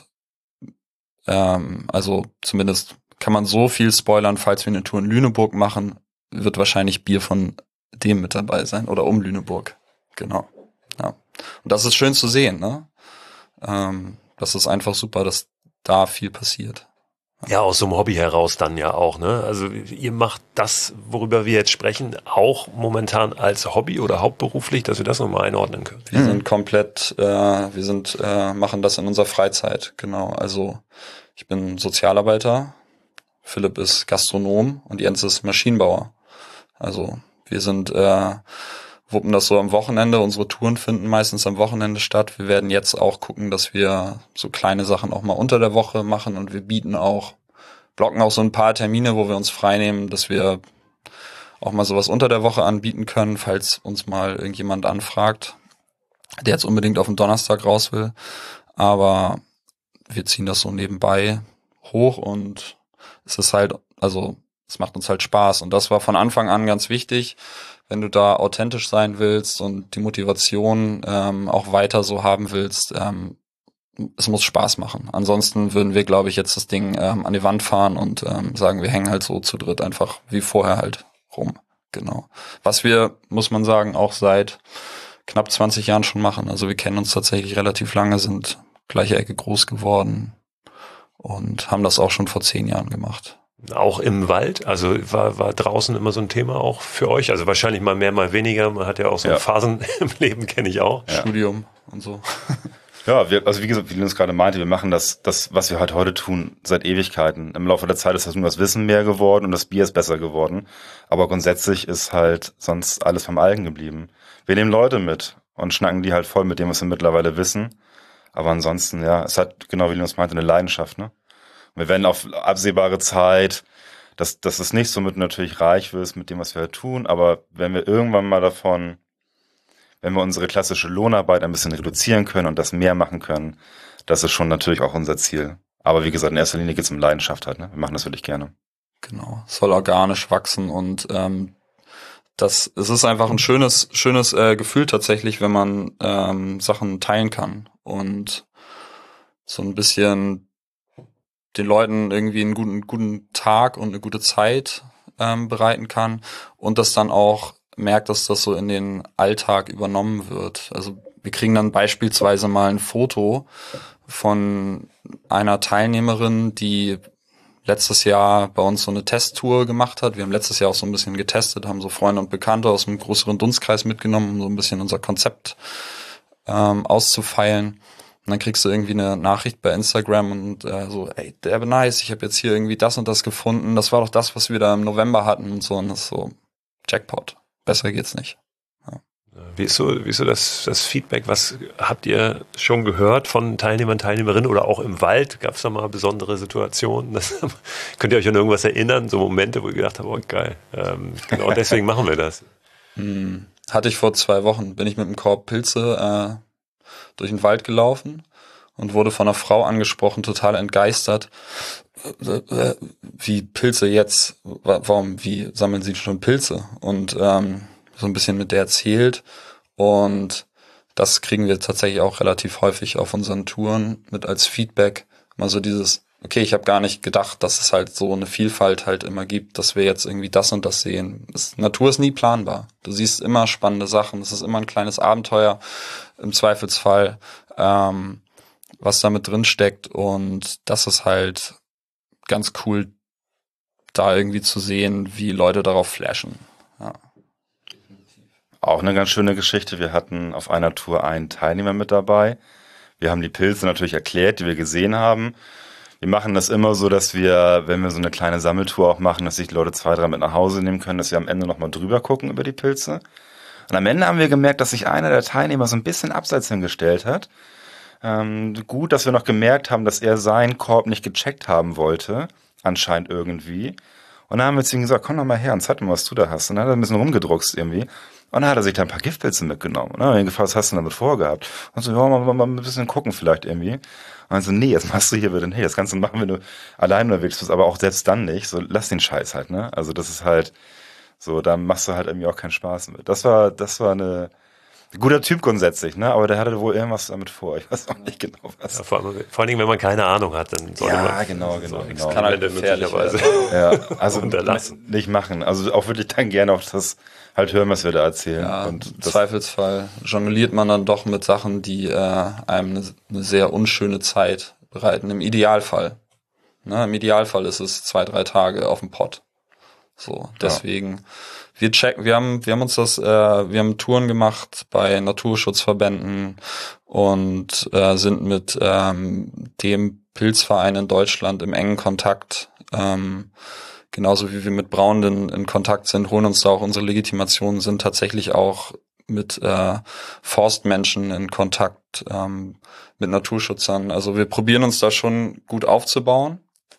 ähm, also zumindest kann man so viel spoilern, falls wir eine Tour in Lüneburg machen, wird wahrscheinlich Bier von dem mit dabei sein oder um Lüneburg. Genau. Ja. Und das ist schön zu sehen, ne? Ähm, das ist einfach super, dass da viel passiert. Ja, aus so einem Hobby heraus dann ja auch, ne? Also ihr macht das, worüber wir jetzt sprechen, auch momentan als Hobby oder hauptberuflich, dass wir das nochmal einordnen können. Wir mhm. sind komplett, äh, wir sind, äh, machen das in unserer Freizeit, genau. Also ich bin Sozialarbeiter, Philipp ist Gastronom und Jens ist Maschinenbauer. Also wir sind, äh, wuppen das so am Wochenende. Unsere Touren finden meistens am Wochenende statt. Wir werden jetzt auch gucken, dass wir so kleine Sachen auch mal unter der Woche machen und wir bieten auch, blocken auch so ein paar Termine, wo wir uns freinehmen, dass wir auch mal sowas unter der Woche anbieten können, falls uns mal irgendjemand anfragt, der jetzt unbedingt auf den Donnerstag raus will. Aber wir ziehen das so nebenbei hoch und es ist halt, also es macht uns halt Spaß und das war von Anfang an ganz wichtig, wenn du da authentisch sein willst und die Motivation ähm, auch weiter so haben willst, ähm, es muss Spaß machen. Ansonsten würden wir, glaube ich, jetzt das Ding ähm, an die Wand fahren und ähm, sagen, wir hängen halt so zu dritt einfach wie vorher halt rum. Genau. Was wir, muss man sagen, auch seit knapp zwanzig Jahren schon machen. Also wir kennen uns tatsächlich relativ lange, sind gleiche Ecke groß geworden und haben das auch schon vor zehn Jahren gemacht. Auch im Wald, also war, war draußen immer so ein Thema auch für euch? Also wahrscheinlich mal mehr, mal weniger. Man hat ja auch so ja. Phasen im Leben, kenne ich auch. Ja. Studium und so. Ja, wir, also wie gesagt, wie Linus gerade meinte, wir machen das, das, was wir halt heute tun, seit Ewigkeiten. Im Laufe der Zeit ist das nur das Wissen mehr geworden und das Bier ist besser geworden. Aber grundsätzlich ist halt sonst alles beim Alten geblieben. Wir nehmen Leute mit und schnacken die halt voll mit dem, was wir mittlerweile wissen. Aber ansonsten, ja, es hat, genau wie Linus meinte, eine Leidenschaft, ne? Wir werden auf absehbare Zeit, dass, dass es nicht so mit natürlich reich wird mit dem, was wir halt tun, aber wenn wir irgendwann mal davon, wenn wir unsere klassische Lohnarbeit ein bisschen reduzieren können und das mehr machen können, das ist schon natürlich auch unser Ziel. Aber wie gesagt, in erster Linie geht es um Leidenschaft halt, ne? Wir machen das wirklich gerne. Genau, soll organisch wachsen und ähm, das, es ist einfach ein schönes, schönes äh, Gefühl tatsächlich, wenn man ähm, Sachen teilen kann und so ein bisschen den Leuten irgendwie einen guten, guten Tag und eine gute Zeit ähm, bereiten kann und das dann auch merkt, dass das so in den Alltag übernommen wird. Also wir kriegen dann beispielsweise mal ein Foto von einer Teilnehmerin, die letztes Jahr bei uns so eine Testtour gemacht hat. Wir haben letztes Jahr auch so ein bisschen getestet, haben so Freunde und Bekannte aus einem größeren Dunstkreis mitgenommen, um so ein bisschen unser Konzept ähm, auszufeilen. Und dann kriegst du irgendwie eine Nachricht bei Instagram und äh, so, ey, der nice, ich habe jetzt hier irgendwie das und das gefunden. Das war doch das, was wir da im November hatten und so. Und das ist so Jackpot. Besser geht's nicht. Ja. Wie ist so, wie ist so das, das Feedback? Was habt ihr schon gehört von Teilnehmern, Teilnehmerinnen oder auch im Wald? Gab es da mal besondere Situationen? Das, könnt ihr euch an irgendwas erinnern? So Momente, wo ihr gedacht habt, oh geil, ähm, genau deswegen machen wir das. Hm, hatte ich vor zwei Wochen, bin ich mit einem Korb Pilze äh, durch den Wald gelaufen und wurde von einer Frau angesprochen, total entgeistert. Wie Pilze jetzt? Warum, wie sammeln Sie schon Pilze? Und ähm, so ein bisschen mit der erzählt. Und das kriegen wir tatsächlich auch relativ häufig auf unseren Touren mit als Feedback. Mal so dieses, okay, ich habe gar nicht gedacht, dass es halt so eine Vielfalt halt immer gibt, dass wir jetzt irgendwie das und das sehen. Das, Natur ist nie planbar. Du siehst immer spannende Sachen. Es ist immer ein kleines Abenteuer im Zweifelsfall, ähm, was da mit drin steckt. Und das ist halt ganz cool, da irgendwie zu sehen, wie Leute darauf flashen. Ja. Auch eine ganz schöne Geschichte. Wir hatten auf einer Tour einen Teilnehmer mit dabei. Wir haben die Pilze natürlich erklärt, die wir gesehen haben. Wir machen das immer so, dass wir, wenn wir so eine kleine Sammeltour auch machen, dass sich die Leute zwei, drei mit nach Hause nehmen können, dass wir am Ende nochmal drüber gucken über die Pilze. Und am Ende haben wir gemerkt, dass sich einer der Teilnehmer so ein bisschen abseits hingestellt hat. Ähm, gut, dass wir noch gemerkt haben, dass er seinen Korb nicht gecheckt haben wollte, anscheinend irgendwie. Und dann haben wir zu ihm gesagt, komm doch mal her und zeig mir, was du da hast. Und dann hat er ein bisschen rumgedruckst irgendwie. Und dann hat er sich da ein paar Giftpilze mitgenommen. Und dann haben wir ihn gefragt, was hast du denn damit vorgehabt? Und so, ja, mal, mal, mal ein bisschen gucken vielleicht irgendwie. Und dann so, nee, jetzt machst du hier wieder, nee, das Ganze machen, wenn du allein unterwegs bist, aber auch selbst dann nicht. So, lass den Scheiß halt, ne? Also das ist halt so, da machst du halt irgendwie auch keinen Spaß mit. Das war, das war eine, guter Typ grundsätzlich, ne? Aber der hatte wohl irgendwas damit vor. Ich weiß auch nicht genau was. Ja, vor, vor allen Dingen, wenn man keine Ahnung hat, dann sollte ja, man genau, genau, so genau. Kann halt möglicherweise ja, also unterlassen. Nicht machen. Also auch wirklich dann gerne auf das halt hören, was wir da erzählen. Ja, und im das Zweifelsfall jongliert man dann doch mit Sachen, die äh, einem eine, eine sehr unschöne Zeit bereiten. Im Idealfall. Ne, im Idealfall ist es zwei, drei Tage auf dem Pott. So, deswegen, ja. wir checken, wir haben, wir haben uns das, äh, wir haben Touren gemacht bei Naturschutzverbänden und äh, sind mit ähm, dem Pilzverein in Deutschland im engen Kontakt, ähm, genauso wie wir mit Braunen in Kontakt sind, holen uns da auch unsere Legitimationen, sind tatsächlich auch mit äh, Forstmenschen in Kontakt, ähm, mit Naturschützern. Also wir probieren uns da schon gut aufzubauen,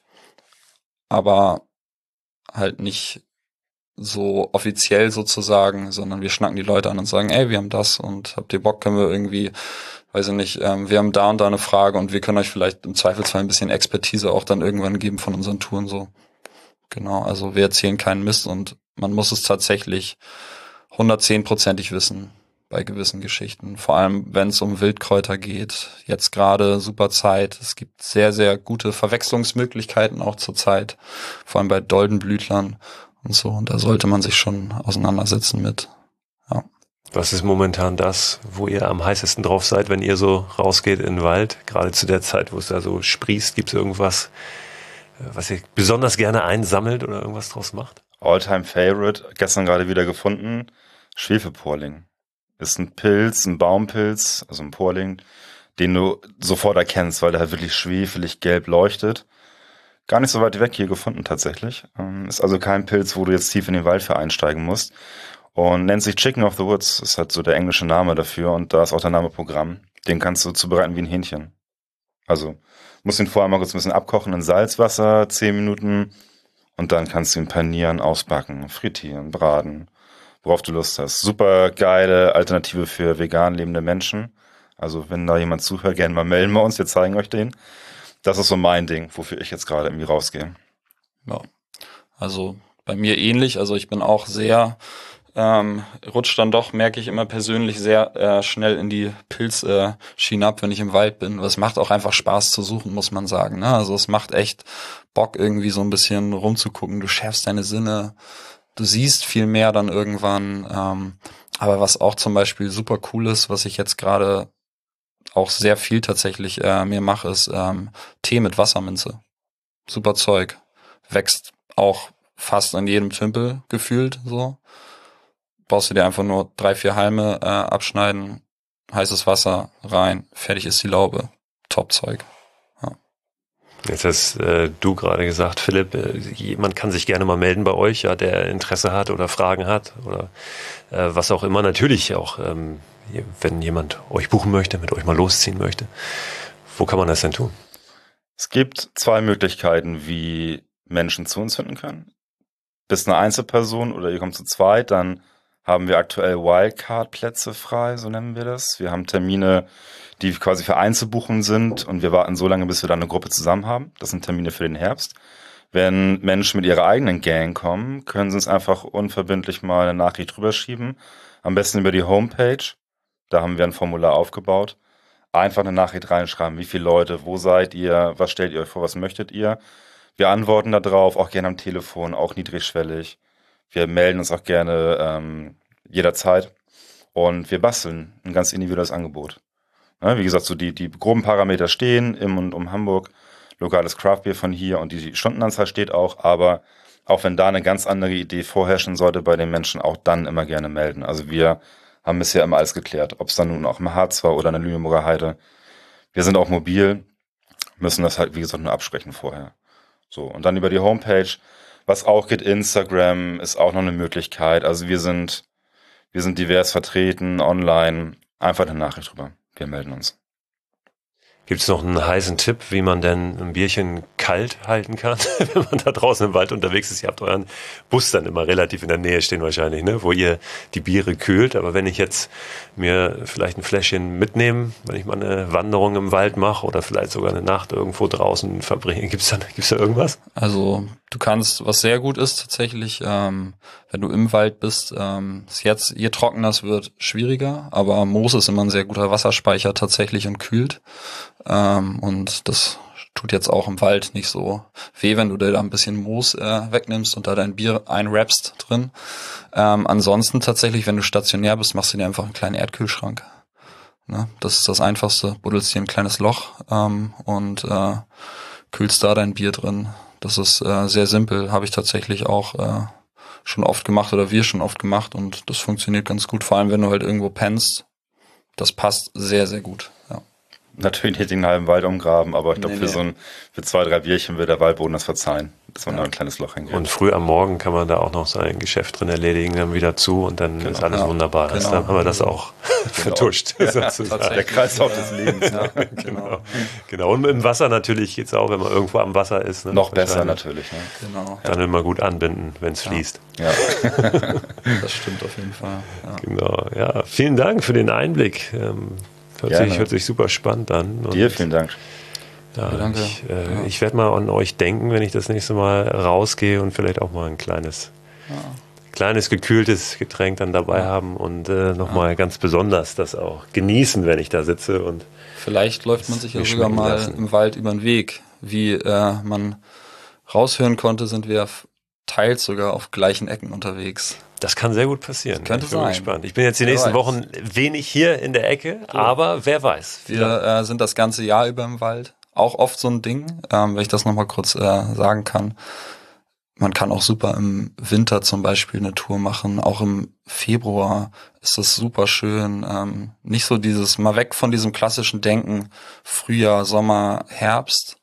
aber halt nicht so offiziell sozusagen, sondern wir schnacken die Leute an und sagen, ey, wir haben das und habt ihr Bock, können wir irgendwie, weiß ich nicht, ähm, wir haben da und da eine Frage und wir können euch vielleicht im Zweifelsfall ein bisschen Expertise auch dann irgendwann geben von unseren Touren so. Genau, also wir erzählen keinen Mist und man muss es tatsächlich hundertzehnprozentig wissen bei gewissen Geschichten. Vor allem, wenn es um Wildkräuter geht. Jetzt gerade super Zeit. Es gibt sehr, sehr gute Verwechslungsmöglichkeiten auch zur Zeit. Vor allem bei Doldenblütlern und so. Und da sollte man sich schon auseinandersetzen mit. Ja. Was ist momentan das, wo ihr am heißesten drauf seid, wenn ihr so rausgeht in den Wald? Gerade zu der Zeit, wo es da so sprießt, gibt es irgendwas, was ihr besonders gerne einsammelt oder irgendwas draus macht? All-time Favorite, gestern gerade wieder gefunden, Schwefelporling. Ist ein Pilz, ein Baumpilz, also ein Porling, den du sofort erkennst, weil der halt wirklich schwefelig gelb leuchtet. Gar nicht so weit weg hier gefunden tatsächlich. Ist also kein Pilz, wo du jetzt tief in den Wald für einsteigen musst. Und nennt sich Chicken of the Woods, ist halt so der englische Name dafür und da ist auch der Name Programm. Den kannst du zubereiten wie ein Hähnchen. Also musst ihn vorher mal kurz ein bisschen abkochen in Salzwasser, zehn Minuten und dann kannst du ihn panieren, ausbacken, frittieren, braten. worauf du Lust hast. Super geile Alternative für vegan lebende Menschen. Also wenn da jemand zuhört, gerne mal melden wir uns, wir zeigen euch den. Das ist so mein Ding, wofür ich jetzt gerade irgendwie rausgehe. Ja, also bei mir ähnlich. Also ich bin auch sehr, ähm, rutscht dann doch, merke ich immer persönlich, sehr äh, schnell in die Pilzschiene äh, ab, wenn ich im Wald bin. Es macht auch einfach Spaß zu suchen, muss man sagen. Ne? Also es macht echt Bock, irgendwie so ein bisschen rumzugucken. Du schärfst deine Sinne, du siehst viel mehr dann irgendwann. Ähm, aber was auch zum Beispiel super cool ist, was ich jetzt gerade auch sehr viel tatsächlich äh, mir mache, ist ähm, Tee mit Wasserminze. Super Zeug. Wächst auch fast an jedem Tümpel gefühlt so. Brauchst du dir einfach nur drei, vier Halme äh, abschneiden, heißes Wasser rein, fertig ist die Laube. Top-Zeug. Ja. Jetzt hast äh, du gerade gesagt, Philipp, äh, jemand kann sich gerne mal melden bei euch, ja, der Interesse hat oder Fragen hat oder äh, was auch immer. Natürlich auch, ähm, wenn jemand euch buchen möchte, mit euch mal losziehen möchte. Wo kann man das denn tun? Es gibt zwei Möglichkeiten, wie Menschen zu uns finden können. Bist eine Einzelperson oder ihr kommt zu zweit, dann haben wir aktuell Wildcard-Plätze frei, so nennen wir das. Wir haben Termine, die quasi für Einzelbuchen sind und wir warten so lange, bis wir dann eine Gruppe zusammen haben. Das sind Termine für den Herbst. Wenn Menschen mit ihrer eigenen Gang kommen, können sie uns einfach unverbindlich mal eine Nachricht drüber schieben. Am besten über die Homepage. Da haben wir ein Formular aufgebaut. Einfach eine Nachricht reinschreiben, wie viele Leute, wo seid ihr, was stellt ihr euch vor, was möchtet ihr. Wir antworten da drauf, auch gerne am Telefon, auch niedrigschwellig. Wir melden uns auch gerne ähm, jederzeit und wir basteln ein ganz individuelles Angebot. Ja, wie gesagt, so die, die groben Parameter stehen im und um Hamburg, lokales Craftbeer von hier und die Stundenanzahl steht auch, aber auch wenn da eine ganz andere Idee vorherrschen sollte bei den Menschen, auch dann immer gerne melden. Also wir haben bisher immer alles geklärt, ob es dann nun auch im Harz war oder in der Lüneburger Heide. Wir sind auch mobil, müssen das halt, wie gesagt, nur absprechen vorher. So, und dann über die Homepage, was auch geht, Instagram ist auch noch eine Möglichkeit. Also wir sind, wir sind divers vertreten, online, einfach eine Nachricht drüber. Wir melden uns. Gibt es noch einen heißen Tipp, wie man denn ein Bierchen kalt halten kann, wenn man da draußen im Wald unterwegs ist? Ihr habt euren Bus dann immer relativ in der Nähe stehen wahrscheinlich, ne? Wo ihr die Biere kühlt. Aber wenn ich jetzt mir vielleicht ein Fläschchen mitnehme, wenn ich mal eine Wanderung im Wald mache oder vielleicht sogar eine Nacht irgendwo draußen verbringe, gibt's da, gibt's da irgendwas? Also du kannst, was sehr gut ist tatsächlich, ähm, wenn du im Wald bist, ähm, ist jetzt, je trockener es wird, schwieriger, aber Moos ist immer ein sehr guter Wasserspeicher tatsächlich und kühlt. Ähm, und das tut jetzt auch im Wald nicht so weh, wenn du dir da ein bisschen Moos äh, wegnimmst und da dein Bier einwrappst drin. Ähm, ansonsten tatsächlich, wenn du stationär bist, machst du dir einfach einen kleinen Erdkühlschrank. Ne? Das ist das Einfachste. Buddelst dir ein kleines Loch ähm, und äh, kühlst da dein Bier drin. Das ist äh, sehr simpel, habe ich tatsächlich auch äh, schon oft gemacht oder wir schon oft gemacht und das funktioniert ganz gut, vor allem wenn du halt irgendwo pennst. Das passt sehr, sehr gut, ja. Natürlich nicht den halben Wald umgraben, aber ich glaube, Nee, für nee. so ein, für zwei, drei Bierchen will der Waldboden das verzeihen, dass man Ja. da ein kleines Loch hingeht. Und früh am Morgen kann man da auch noch sein Geschäft drin erledigen, dann wieder zu und dann Genau. ist alles Ja, wunderbar. genau. Dann haben wir das auch vertuscht. sozusagen. Der Kreislauf des Lebens. Ja, Genau. Genau. Und im Wasser natürlich geht's auch, wenn man irgendwo am Wasser ist. Ne? Noch besser Wahrscheinlich. natürlich. Ne? Genau, Dann immer gut anbinden, wenn es fließt. Ja. das stimmt auf jeden Fall. Ja. Genau. Ja, vielen Dank für den Einblick. Ähm, hört, Gerne. sich, hört sich super spannend an. Und Dir vielen Dank. Ja, Ja, danke. Ich, äh, Ja. ich werde mal an euch denken, wenn ich das nächste Mal rausgehe und vielleicht auch mal ein kleines, Ja. kleines gekühltes Getränk dann dabei haben und äh, nochmal ganz besonders das auch genießen, wenn ich da sitze. Und Vielleicht läuft man sich ja Mir sogar schmecken mal lassen. im Wald über den Weg. Wie äh, man raushören konnte, sind wir f- teils sogar auf gleichen Ecken unterwegs. das kann sehr gut passieren. Könnte ich bin sein. gespannt. Ich bin jetzt die Wer nächsten weiß. Wochen wenig hier in der Ecke, aber wer weiß. Wir äh, sind das ganze Jahr über im Wald. Auch oft so ein Ding, ähm, wenn ich das nochmal kurz äh, sagen kann. Man kann auch super im Winter zum Beispiel eine Tour machen. Auch im Februar ist das super schön. Ähm, nicht so dieses, mal weg von diesem klassischen Denken, Frühjahr, Sommer, Herbst.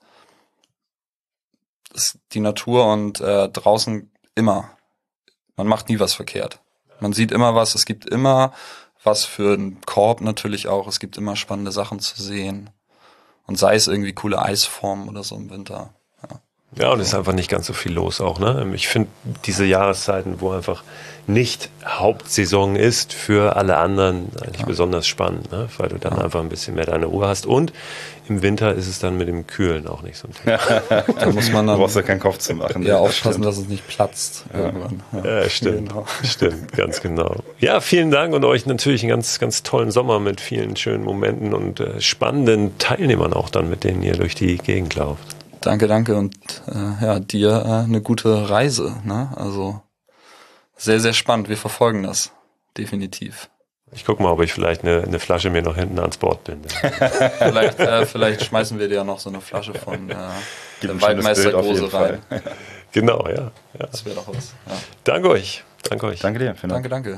Ist die Natur und äh, draußen immer. Man macht nie was verkehrt. Man sieht immer was. Es gibt immer was für einen Korb natürlich auch. Es gibt immer spannende Sachen zu sehen. Und sei es irgendwie coole Eisformen oder so im Winter. Ja. Ja, und es ist einfach nicht ganz so viel los auch, ne? Ich finde diese Jahreszeiten, wo einfach nicht Hauptsaison ist, für alle anderen eigentlich ja. besonders spannend, ne? Weil du dann ja. einfach ein bisschen mehr deine Ruhe hast. Und im Winter ist es dann mit dem Kühlen auch nicht so ein Thema. Da muss man dann, du brauchst ja keinen Kopf zu machen. Ja, aufpassen, dass es nicht platzt ja. irgendwann. Ja, ja stimmt. Genau. Stimmt, ganz genau. Ja, vielen Dank und euch natürlich einen ganz, ganz tollen Sommer mit vielen schönen Momenten und äh, spannenden Teilnehmern auch dann, mit denen ihr durch die Gegend lauft. Danke, danke und äh, ja, dir äh, eine gute Reise, ne? Also sehr, sehr spannend. Wir verfolgen das definitiv. Ich gucke mal, ob ich vielleicht eine, eine Flasche mir noch hinten ans Bord binde. vielleicht, äh, vielleicht schmeißen wir dir ja noch so eine Flasche von äh, der Waldmeister Große rein. Genau, ja, ja. Das wäre doch was. Ja. Danke euch. Danke euch. Danke dir. Danke, danke.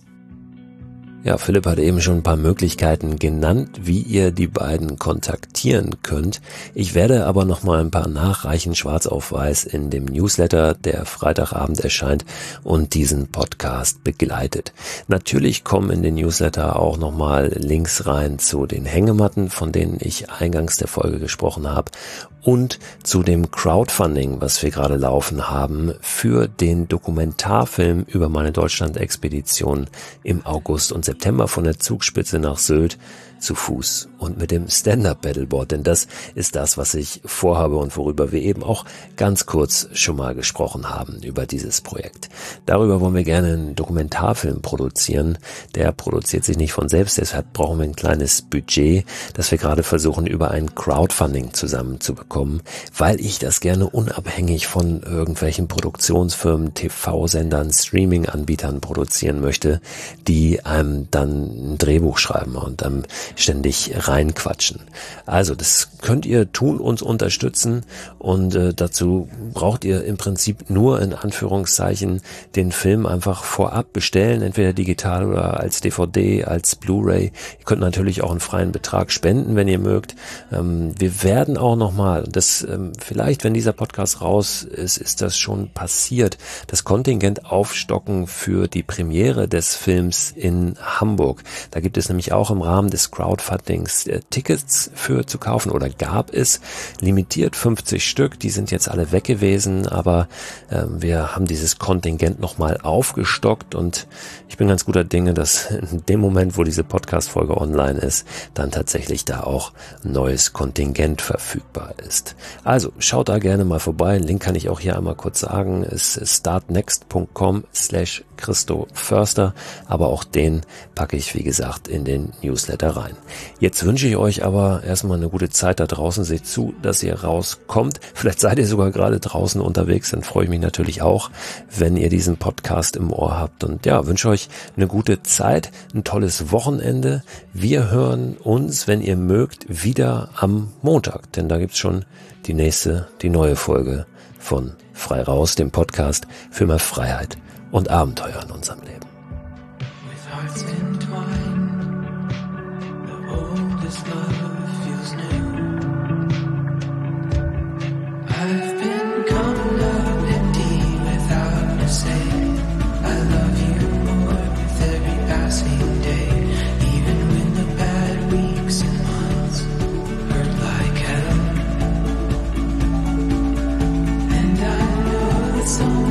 Ja, Philipp hat eben schon ein paar Möglichkeiten genannt, wie ihr die beiden kontaktieren könnt. Ich werde aber noch mal ein paar nachreichen, schwarz auf weiß, in dem Newsletter, der Freitagabend erscheint und diesen Podcast begleitet. Natürlich kommen in den Newsletter auch noch mal Links rein zu den Hängematten, von denen ich eingangs der Folge gesprochen habe, und zu dem Crowdfunding, was wir gerade laufen haben, für den Dokumentarfilm über meine Deutschland-Expedition im August und September von der Zugspitze nach Sylt zu Fuß und mit dem Stand-Up-Paddleboard, denn das ist das, was ich vorhabe und worüber wir eben auch ganz kurz schon mal gesprochen haben, über dieses Projekt. Darüber wollen wir gerne einen Dokumentarfilm produzieren. Der produziert sich nicht von selbst, deshalb brauchen wir ein kleines Budget, das wir gerade versuchen, über ein Crowdfunding zusammenzubekommen, weil ich das gerne unabhängig von irgendwelchen Produktionsfirmen, T V-Sendern, Streaming-Anbietern produzieren möchte, die einem dann ein Drehbuch schreiben und dann ständig reinquatschen. Also das könnt ihr tun, uns unterstützen und äh, dazu braucht ihr im Prinzip nur in Anführungszeichen den Film einfach vorab bestellen, entweder digital oder als D V D, als Blu-ray. Ihr könnt natürlich auch einen freien Betrag spenden, wenn ihr mögt. Ähm, wir werden auch nochmal, das ähm, vielleicht, wenn dieser Podcast raus ist, ist das schon passiert, das Kontingent aufstocken für die Premiere des Films in Hamburg. Da gibt es nämlich auch im Rahmen des Crowdfundings äh, Tickets für zu kaufen oder gab es limitiert fünfzig Stück, die sind jetzt alle weg gewesen, aber äh, wir haben dieses Kontingent nochmal aufgestockt und ich bin ganz guter Dinge, dass in dem Moment, wo diese Podcast-Folge online ist, dann tatsächlich da auch ein neues Kontingent verfügbar ist. Also schaut da gerne mal vorbei, den Link kann ich auch hier einmal kurz sagen, ist startnext.com slash Christo Förster, aber auch den packe ich, wie gesagt, in den Newsletter rein. Jetzt wünsche ich euch aber erstmal eine gute Zeit da draußen. Seht zu, dass ihr rauskommt. Vielleicht seid ihr sogar gerade draußen unterwegs. Dann freue ich mich natürlich auch, wenn ihr diesen Podcast im Ohr habt. Und ja, wünsche euch eine gute Zeit, ein tolles Wochenende. Wir hören uns, wenn ihr mögt, wieder am Montag. Denn da gibt's schon die nächste, die neue Folge von Frei Raus, dem Podcast für mehr Freiheit und Abenteuer in unserem Leben. So